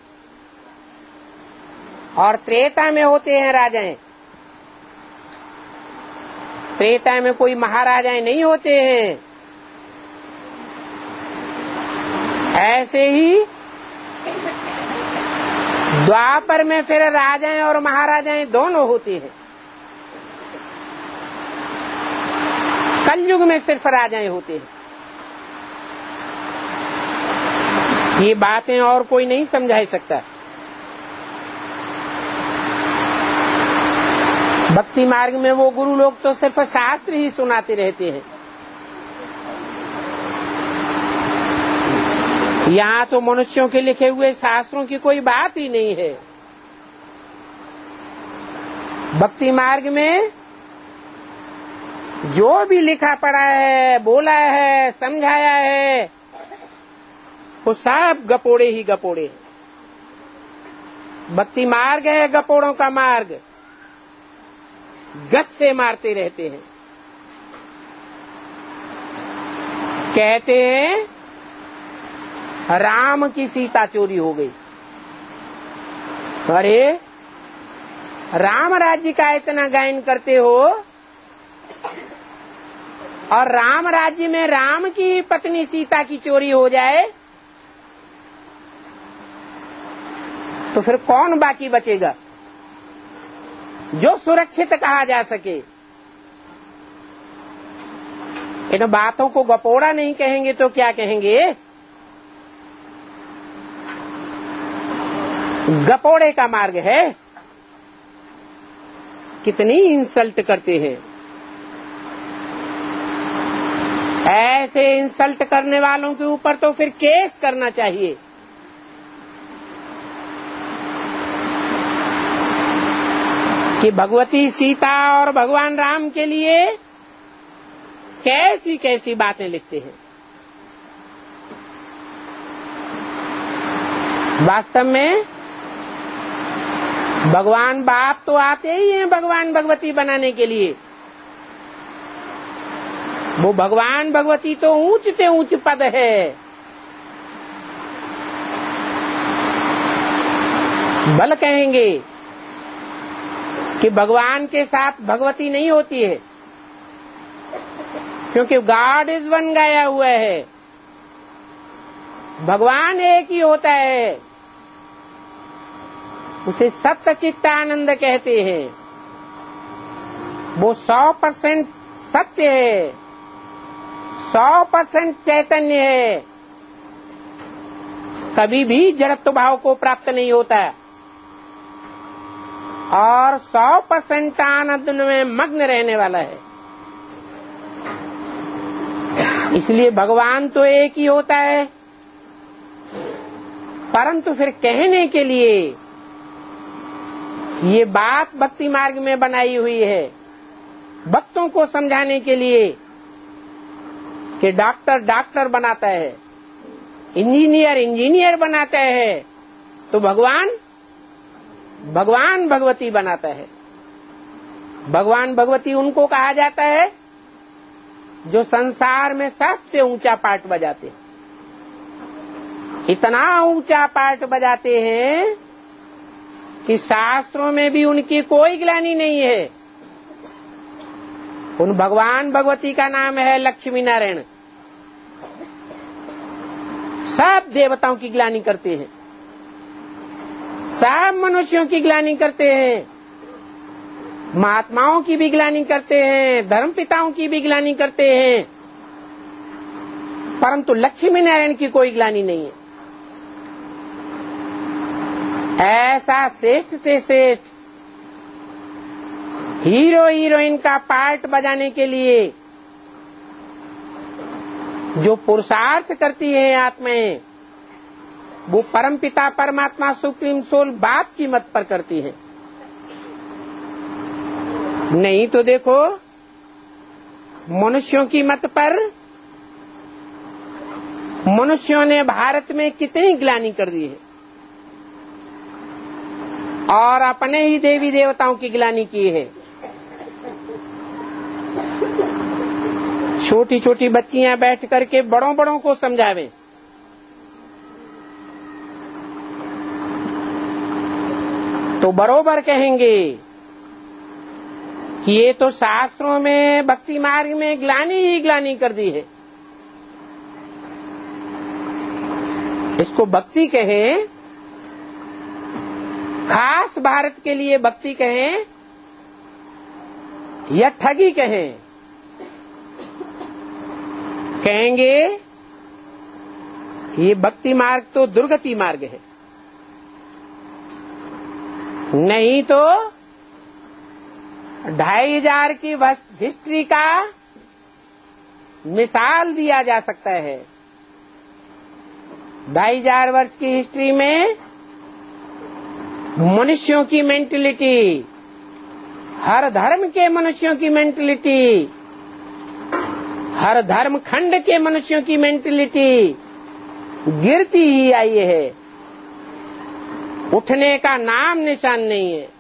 और त्रेता में होते हैं राजाएं। त्रेता में कोई महाराजाएं नहीं होते हैं। ऐसे ही द्वापर में फिर राजाएं और महाराजाएं दोनों होती हैं। कलयुग में सिर्फ राजाएं होते हैं। ये बातें और कोई नहीं समझा सकता। भक्ति मार्ग में वो गुरु लोग तो सिर्फ शास्त्र ही सुनाते रहते हैं। यहाँ तो मनुष्यों के लिखे हुए शास्त्रों की कोई बात ही नहीं है। भक्ति मार्ग में जो भी लिखा पड़ा है, बोला है, समझाया है, वो सब गपोड़े ही गपोड़े हैं। भक्ति मार्ग है गपोड़ों का मार्ग। गत से मारते रहते हैं। कहते हैं राम की सीता चोरी हो गई। अरे राम राज्य का इतना गायन करते हो और राम राज्य में राम की पत्नी सीता की चोरी हो जाए तो फिर कौन बाकी बचेगा जो सुरक्षित कहा जा सके। इन बातों को गपोड़ा नहीं कहेंगे तो क्या कहेंगे? गपोड़े का मार्ग है। कितनी इंसल्ट करते हैं। ऐसे इंसल्ट करने वालों के ऊपर तो फिर केस करना चाहिए। कि भगवती सीता और भगवान राम के लिए कैसी कैसी बातें लिखते हैं। वास्तव में भगवान बाप तो आते ही हैं भगवान भगवती बनाने के लिए। वो भगवान भगवती तो ऊंच से ऊंच पद है। बल कहेंगे कि भगवान के साथ भगवती नहीं होती है, क्योंकि गॉड इज वन गाया हुआ है। भगवान एक ही होता है। उसे सत्य चित्तानंद कहते हैं। वो सौ परसेंट सत्य है। सौ परसेंट चैतन्य है, कभी भी जड़त्व भाव को प्राप्त नहीं होता, और सौ परसेंट आनंद में मग्न रहने वाला है। इसलिए भगवान तो एक ही होता है, परंतु फिर कहने के लिए ये बात भक्ति मार्ग में बनाई हुई है, भक्तों को समझाने के लिए कि डॉक्टर डॉक्टर बनाता है, इंजीनियर इंजीनियर बनाता है, तो भगवान भगवान भगवती बनाता है। भगवान भगवती उनको कहा जाता है जो संसार में सबसे ऊंचा पाठ बजाते हैं। इतना ऊंचा पाठ बजाते हैं कि शास्त्रों में भी उनकी कोई ग्लानि नहीं है। उन भगवान भगवती का नाम है लक्ष्मी नारायण। सब देवताओं की ग्लानि करते हैं, सब मनुष्यों की ग्लानि करते हैं, महात्माओं की भी ग्लानि करते हैं, धर्म पिताओं की भी ग्लानि करते हैं, परंतु लक्ष्मी नारायण की कोई ग्लानि नहीं है। ऐसा श्रेष्ठ से श्रेष्ठ हीरो हीरोइन का पार्ट बजाने के लिए जो पुरुषार्थ करती है आत्माएं, वो परमपिता परमात्मा सुप्रीम सोल बाप की मत पर करती है। नहीं तो देखो मनुष्यों की मत पर मनुष्यों ने भारत में कितनी ग्लानि कर दी है, और अपने ही देवी देवताओं की ग्लानि की है। छोटी छोटी बच्चियां बैठ करके बड़ों बड़ों को समझावें, तो बरोबर कहेंगे कि ये तो शास्त्रों में भक्ति मार्ग में ग्लानि ही ग्लानि कर दी है। इसको भक्ति कहें, खास भारत के लिए भक्ति कहें या ठगी कहें, कहेंगे ये भक्ति मार्ग तो दुर्गति मार्ग है। नहीं तो ढाई हजार की हिस्ट्री का मिसाल दिया जा सकता है। ढाई हजार वर्ष की हिस्ट्री में मनुष्यों की मेंटलिटी, हर धर्म के मनुष्यों की मेंटलिटी, हर धर्म खंड के मनुष्यों की मेंटलिटी गिरती ही आई है, उठने का नाम निशान नहीं है।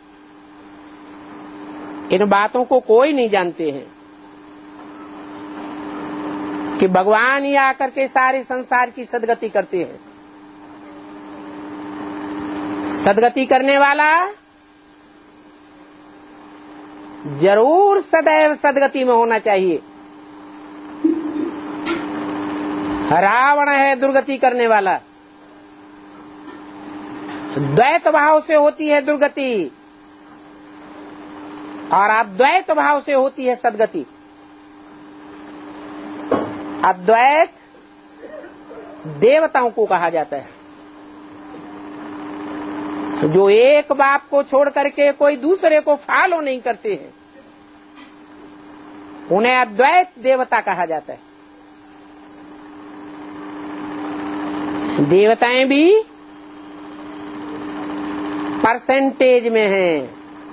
इन बातों को कोई नहीं जानते हैं कि भगवान ही आकर के सारे संसार की सदगति करते हैं। सदगति करने वाला जरूर सदैव सदगति में होना चाहिए। रावण है दुर्गति करने वाला, द्वैत भाव से होती है दुर्गति और अद्वैत भाव से होती है सदगति। अद्वैत देवताओं को कहा जाता है, जो एक बाप को छोड़ करके कोई दूसरे को फॉलो नहीं करते हैं, उन्हें अद्वैत देवता कहा जाता है। देवताएं भी परसेंटेज में हैं।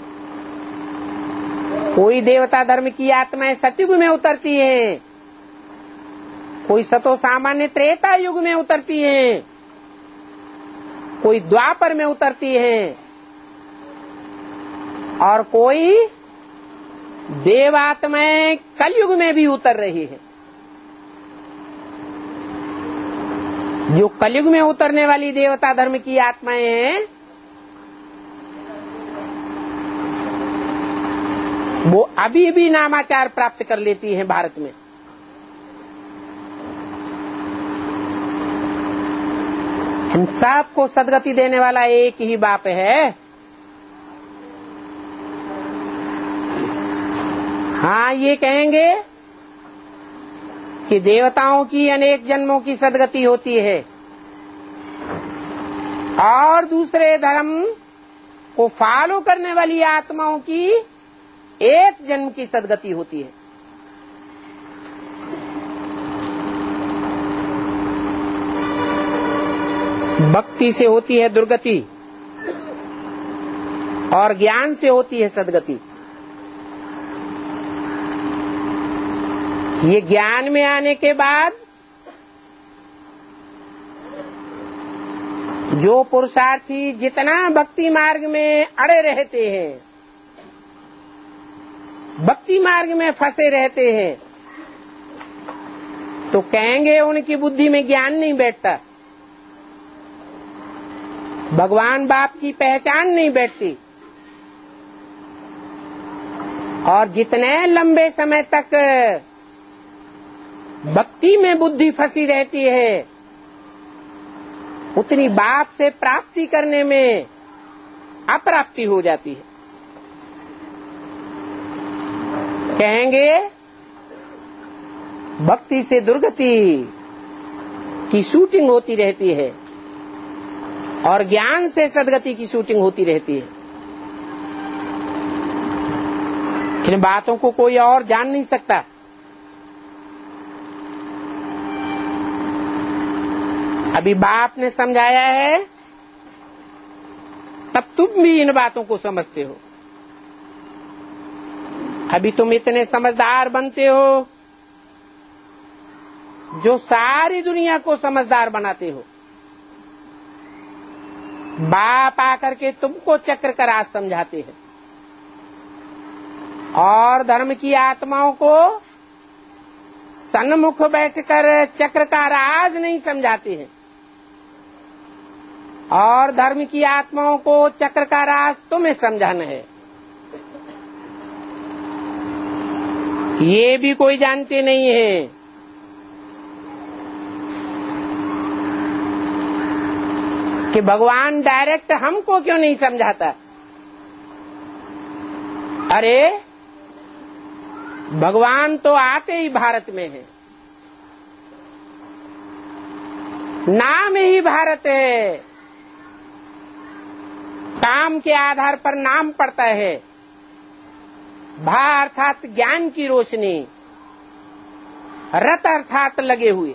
कोई देवता धर्म की आत्माएं सतयुग में उतरती हैं, कोई सतो सामान्य त्रेता युग में उतरती हैं, कोई द्वापर में उतरती हैं, और कोई देवात्माएं कलयुग में भी उतर रही है। जो कलयुग में उतरने वाली देवता धर्म की आत्माएं हैं, वो अभी भी नामाचार प्राप्त कर लेती हैं भारत में। हम सबको सदगति देने वाला एक ही बाप है। हाँ, ये कहेंगे कि देवताओं की अनेक जन्मों की सदगति होती है और दूसरे धर्म को फॉलो करने वाली आत्माओं की एक जन्म की सदगति होती है। भक्ति से होती है दुर्गति और ज्ञान से होती है सदगति। ये ज्ञान में आने के बाद जो पुरुषार्थी जितना भक्ति मार्ग में अड़े रहते हैं, भक्ति मार्ग में फंसे रहते हैं, तो कहेंगे उनकी बुद्धि में ज्ञान नहीं बैठता, भगवान बाप की पहचान नहीं बैठती। और जितने लंबे समय तक भक्ति में बुद्धि फंसी रहती है, उतनी बाप से प्राप्ति करने में अप्राप्ति हो जाती है। कहेंगे भक्ति से दुर्गति की शूटिंग होती रहती है और ज्ञान से सदगति की शूटिंग होती रहती है। इन बातों को कोई और जान नहीं सकता। अभी बाप ने समझाया है, तब तुम भी इन बातों को समझते हो। अभी तुम इतने समझदार बनते हो जो सारी दुनिया को समझदार बनाते हो। बाप आकर के तुमको चक्र का राज समझाते हैं और धर्म की आत्माओं को सन्मुख बैठकर चक्र का राज नहीं समझाते हैं और धर्म की आत्माओं को चक्र का राज तुम्हें समझाना है। ये भी कोई जानते नहीं है। कि भगवान डायरेक्ट हमको क्यों नहीं समझाता। अरे भगवान तो आते ही भारत में है, नाम ही भारत है, काम के आधार पर नाम पड़ता है। भा अर्थात ज्ञान की रोशनी, रत अर्थात लगे हुए।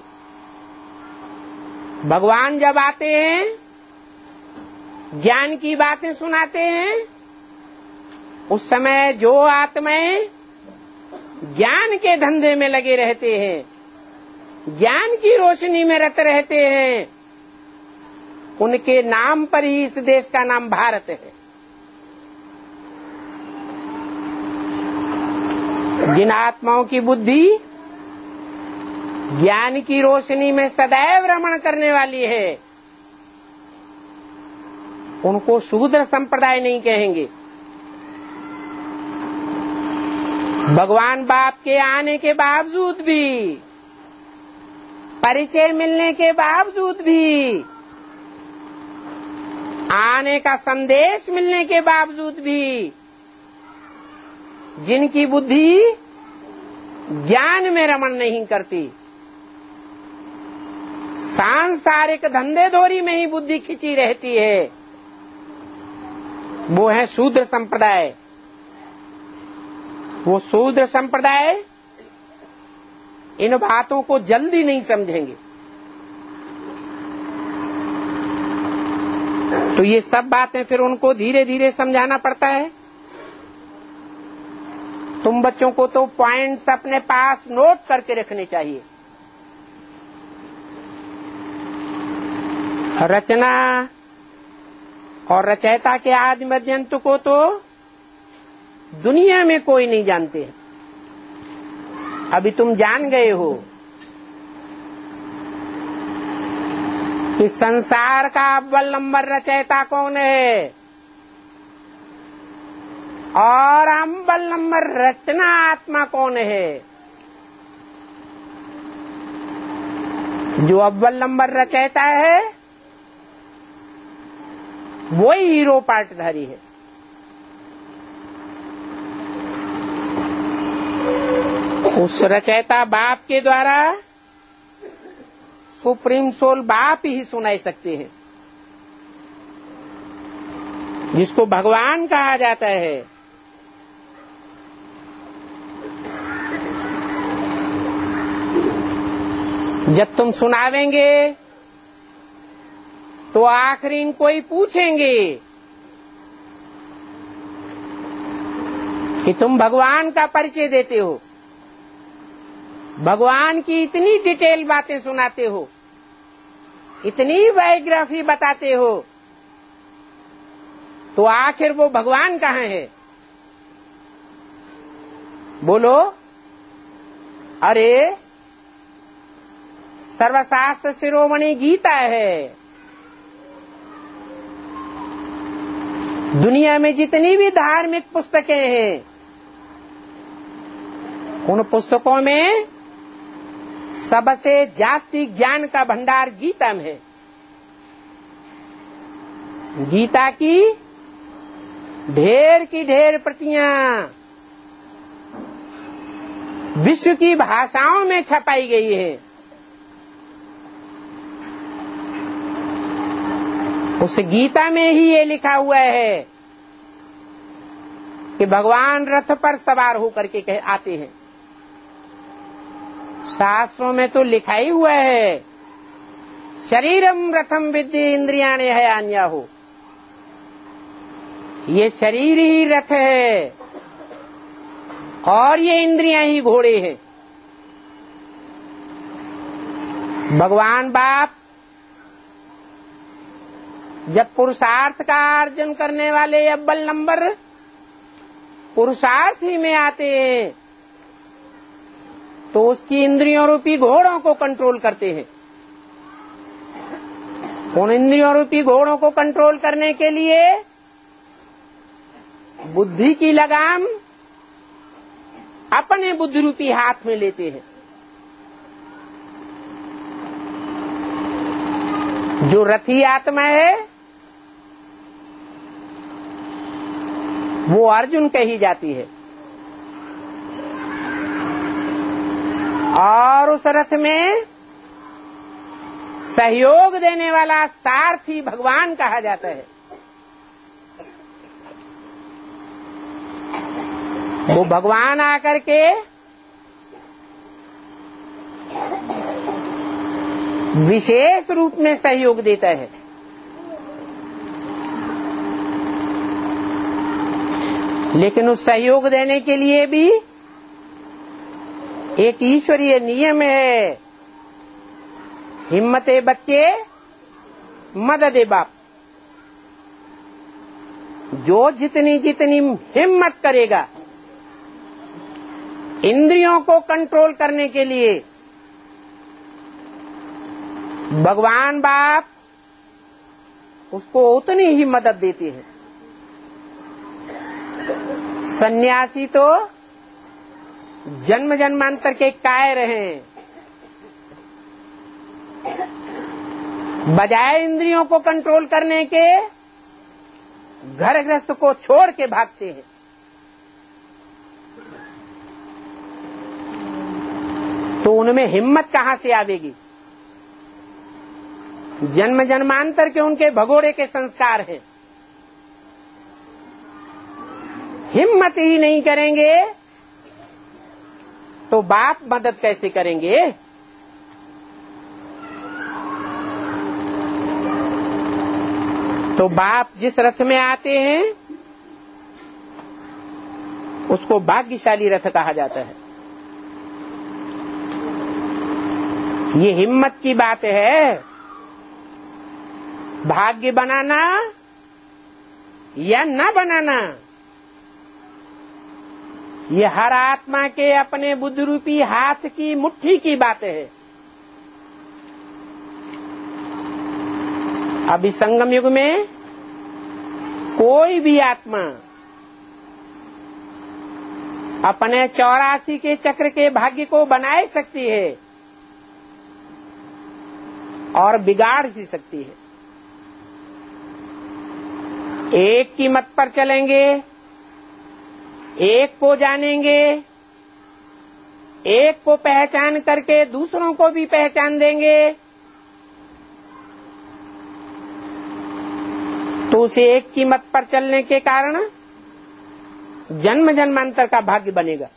भगवान जब आते हैं ज्ञान की बातें सुनाते हैं, उस समय जो आत्माएं ज्ञान के धंधे में लगे रहते हैं, ज्ञान की रोशनी में रत रहते हैं, उनके नाम पर ही इस देश का नाम भारत है। जिन आत्माओं की बुद्धि ज्ञान की रोशनी में सदैव रमण करने वाली है, उनको शूद्र संप्रदाय नहीं कहेंगे। भगवान बाप के आने के बावजूद भी, परिचय मिलने के बावजूद भी, आने का संदेश मिलने के बावजूद भी, जिनकी बुद्धि ज्ञान में रमण नहीं करती, सांसारिक धंधे धोरी में ही बुद्धि खिंची रहती है, वो है शूद्र संप्रदाय। वो शूद्र संप्रदाय इन बातों को जल्दी नहीं समझेंगे। तो ये सब बातें फिर उनको धीरे धीरे समझाना पड़ता है। तुम बच्चों को तो पॉइंट्स अपने पास नोट करके रखने चाहिए। रचना और रचयिता के आदि मध्यंत को तो दुनिया में कोई नहीं जानते। अभी तुम जान गए हो कि संसार का अव्वल नंबर रचयिता कौन है और अव्वल नंबर रचना आत्मा कौन है। जो अव्वल नंबर रचयिता है वही हीरो पार्टधारी है। उस रचयिता बाप के द्वारा सुप्रीम सोल बाप ही सुनाई सकते हैं, जिसको भगवान कहा जाता है। जब तुम सुनावेंगे तो आखिरी कोई पूछेंगे कि तुम भगवान का परिचय देते हो, भगवान की इतनी डिटेल बातें सुनाते हो, इतनी बायोग्राफी बताते हो, तो आखिर वो भगवान कहाँ है? बोलो। अरे सर्वशास्त्र शिरोमणि गीता है। दुनिया में जितनी भी धार्मिक पुस्तकें हैं, उन पुस्तकों में सबसे जास्ती ज्ञान का भंडार गीता में है। गीता की ढेर की ढेर प्रतियां विश्व की भाषाओं में छपाई गई है। उस गीता में ही ये लिखा हुआ है कि भगवान रथ पर सवार होकर के आते हैं। शास्त्रों में तो लिखा ही हुआ है, शरीरम रथम विद्धि इंद्रियाणि हयान्या हो। ये शरीर ही रथ है और ये इंद्रियां ही घोड़े हैं। भगवान बाप जब पुरुषार्थ का अर्जन करने वाले अव्वल नंबर पुरुषार्थ ही में आते हैं, तो उसकी इंद्रियों रूपी घोड़ों को कंट्रोल करते हैं। उन इंद्रियों रूपी घोड़ों को कंट्रोल करने के लिए बुद्धि की लगाम अपने बुद्धि रूपी हाथ में लेते हैं। जो रथी आत्मा है वो अर्जुन कही जाती है, और उस रथ में सहयोग देने वाला सारथी भगवान कहा जाता है। वो भगवान आकर के विशेष रूप में सहयोग देता है। लेकिन उस सहयोग देने के लिए भी एक ईश्वरीय नियम है, हिम्मते बच्चे मददे बाप। जो जितनी जितनी हिम्मत करेगा इंद्रियों को कंट्रोल करने के लिए, भगवान बाप उसको उतनी ही मदद देते हैं। सन्यासी तो जन्म जन्मांतर के कायर हैं, बजाय इंद्रियों को कंट्रोल करने के घर गृहस्थ को छोड़ के भागते हैं। तो उनमें हिम्मत कहां से आवेगी? जन्म जन्मांतर के उनके भगोड़े के संस्कार हैं। हिम्मत ही नहीं करेंगे तो बाप मदद कैसे करेंगे? तो बाप जिस रथ में आते हैं उसको भाग्यशाली रथ कहा जाता है। ये हिम्मत की बात है। भाग्य बनाना या न बनाना, ये हर आत्मा के अपने बुद्धि रूपी हाथ की मुट्ठी की बात है। अभी संगम युग में कोई भी आत्मा अपने चौरासी के चक्र के भाग्य को बना सकती है और बिगाड़ भी सकती है। एक की मत पर चलेंगे, एक को जानेंगे एक को पहचान करके दूसरों को भी पहचान देंगे तो उसे एक की मत पर चलने के कारण जन्म जन्मांतर का भाग्य बनेगा।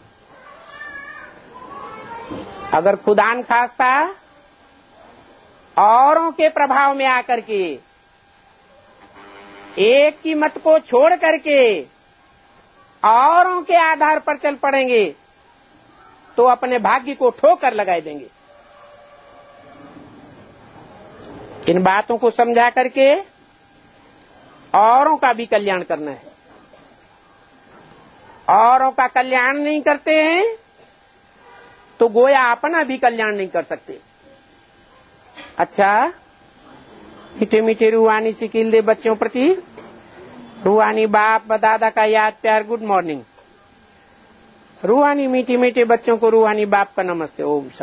अगर खुदान खास्ता औरों के प्रभाव में आकर के एक की मत को छोड़ करके औरों के आधार पर चल पड़ेंगे तो अपने भाग्य को ठोकर लगाए देंगे। इन बातों को समझा करके औरों का भी कल्याण करना है। औरों का कल्याण नहीं करते हैं तो गोया अपना भी कल्याण नहीं कर सकते। अच्छा, मीठे मीठे रूहानी सिकिल दे बच्चों प्रति रूहानी बाप दादा का याद प्यार गुड मॉर्निंग। रूहानी मीठे मीठे बच्चों को रूहानी बाप का नमस्ते। ओम